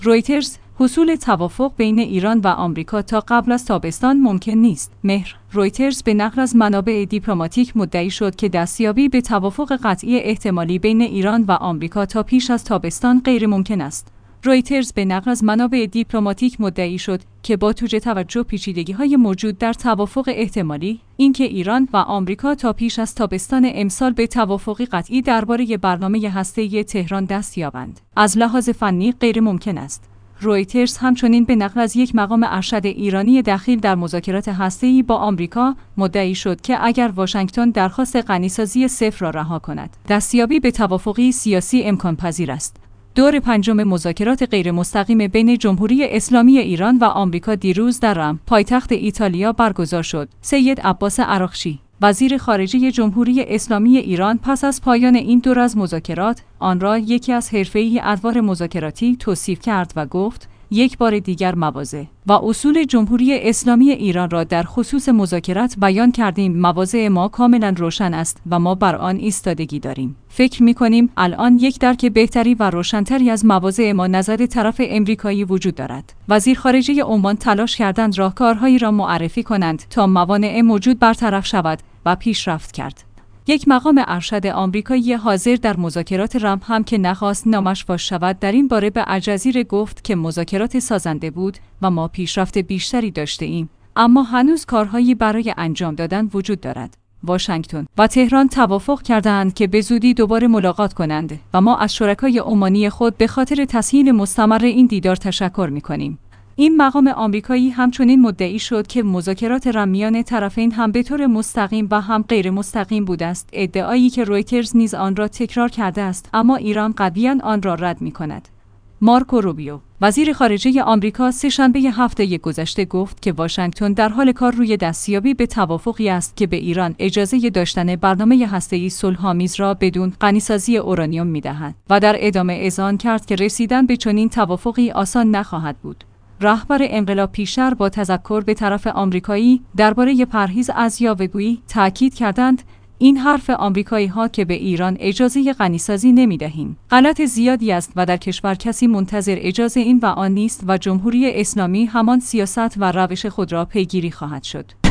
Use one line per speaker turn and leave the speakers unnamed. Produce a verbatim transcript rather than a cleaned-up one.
رویترز: حصول توافق بین ایران و آمریکا تا قبل از تابستان ممکن نیست. مهر: رویترز به نقل از منابع دیپلماتیک مدعی شد که دستیابی به توافق قطعی احتمالی بین ایران و آمریکا تا پیش از تابستان غیر ممکن است. رویترز به نقل از منابع دیپلماتیک مدعی شد که با توجه توجه پیچیدگی‌های موجود در توافق احتمالی، اینکه ایران و آمریکا تا پیش از تابستان امسال به توافقی قطعی درباره برنامه هسته‌ای تهران دست یابند، از لحاظ فنی غیر ممکن است. رویترز همچنین به نقل از یک مقام ارشد ایرانی دخیل در مذاکرات هسته‌ای با آمریکا مدعی شد که اگر واشنگتن درخواست غنیسازی صفر را رها کند، دستیابی به توافقی سیاسی امکان پذیر است. دور پنجم مذاکرات غیر مستقیم بین جمهوری اسلامی ایران و آمریکا دیروز در رم، پایتخت ایتالیا برگزار شد. سید عباس عراقچی، وزیر خارجه جمهوری اسلامی ایران، پس از پایان این دور از مذاکرات، آن را یکی از حرفه‌ای ادوار مذاکراتی توصیف کرد و گفت: یک بار دیگر مواضع و اصول جمهوری اسلامی ایران را در خصوص مذاکرات بیان کردیم. مواضع ما کاملا روشن است و ما بر آن ایستادگی داریم. فکر می‌کنیم الان یک درک بهتری و روشن‌تری از مواضع ما نظر طرف امریکایی وجود دارد. وزیر خارجه عمان تلاش کردند راهکارهایی را معرفی کنند تا موانع موجود برطرف شود و پیشرفت کرد. یک مقام ارشد آمریکایی حاضر در مذاکرات رم هم که نخواست نامش فاش شود، در این باره به الجزیره گفت که مذاکرات سازنده بود و ما پیشرفت بیشتری داشته ایم، اما هنوز کارهایی برای انجام دادن وجود دارد. واشنگتن و تهران توافق کردند که به زودی دوباره ملاقات کنند و ما از شرکای عمانی خود به خاطر تسهیل مستمر این دیدار تشکر می‌کنیم. این مقام آمریکایی همچنین مدعی شد که مذاکرات رم میان طرفین هم به طور مستقیم و هم غیر مستقیم بوده است، ادعایی که رویترز نیز آن را تکرار کرده است، اما ایران قطعاً آن را رد می‌کند. مارکو روبیو، وزیر خارجه آمریکا، سه‌شنبه هفته گذشته گفت که واشنگتن در حال کار روی دستیابی به توافقی است که به ایران اجازه داشتن برنامه هسته‌ای صلح‌آمیز را بدون غنیسازی اورانیوم می‌دهد و در ادامه اذعان کرد که رسیدن به چنین توافقی آسان نخواهد بود. رهبر انقلاب پیشتر با تذکر به طرف آمریکایی درباره پرهیز از یاوه‌گویی تأکید کردند: این حرف آمریکایی‌ها که به ایران اجازه غنیسازی نمی‌دهیم غلط زیادی است و در کشور کسی منتظر اجازه این و آن نیست و جمهوری اسلامی همان سیاست و روش خود را پیگیری خواهد شد.